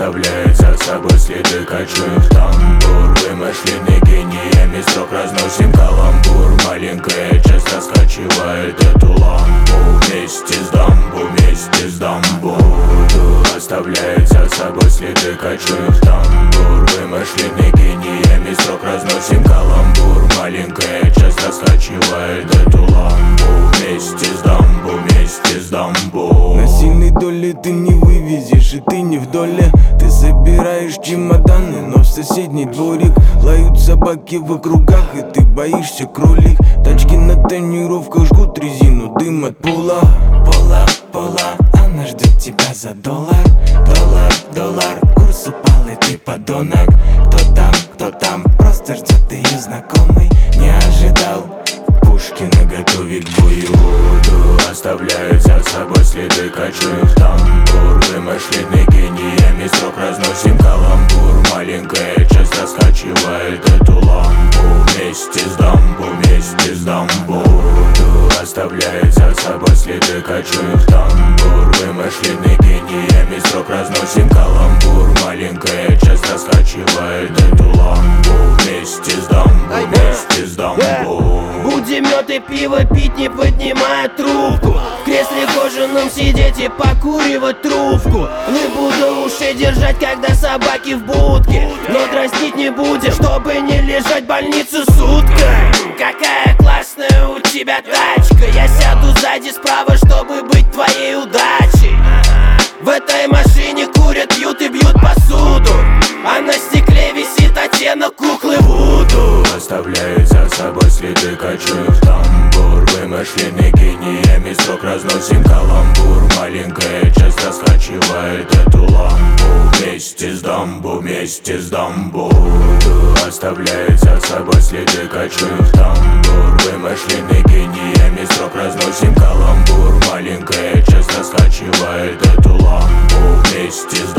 оставляет за собой следы, качаем в тамбур. Вымышленный гениями строк разносим каламбур. Маленькая часть раскачивает эту лампу. Вместе с дамбу, вместе с дамбу. Оставляет за собой следы, качаем в тамбур. Вымышленный гениями строк разносим каламбур. Маленькая часть раскачивает эту лампу. Вместе с дамбу, вместе с дамбу. На сильной доле ты не вывезешь, и ты не в доле. Ты собираешь чемоданы, но в соседний дворик лают собаки в округах, и ты боишься кролик. Тачки на тонировках жгут резину, дым от пола. Пола, она ждет тебя за доллар. Доллар, курс упал, и ты подонок. Кто там, просто ждет ее знакомый. Не ожидал, пушки наготове к бою. Оставляют за собой следы, качаем в тамбур. Вымышленный гениями строк разносим каламбур. Маленькая часть раскачивает эту лампу. Вместе с дамбу, вместе с дамбу. Оставляет за собой следы, качаем в тамбур. Вымышленный гениями строк разносим каламбур. Маленькая часть раскачивает эту лампу. Вместе с дамбу, вместе с дамбу. Будем мед и пиво пить, не поднимая трубку. В кресле кожаном сидеть и покуривать трубку. Не буду уши держать, когда собаки в будке. Но дразнить не будем, чтобы не лежать в больнице суткой. Какая классная у тебя тачка. Я сяду сзади справа, чтобы быть твоей удачей. В этой машине курят, пьют и бьют посуду. А на стекле висит оттенок куклы Вуду. Оставляет за собой следы, качаем в тамбур. Вымышленный гениями строк разносим каламбур. Маленькая часть раскачивает эту лампу. Вместе с дамбу, вместе с дамбу. Оставляет за собой следы, качаем в тамбур. Вымышленный гениями строк разносим каламбур. Маленькая часть раскачивает эту лампу. Вместе с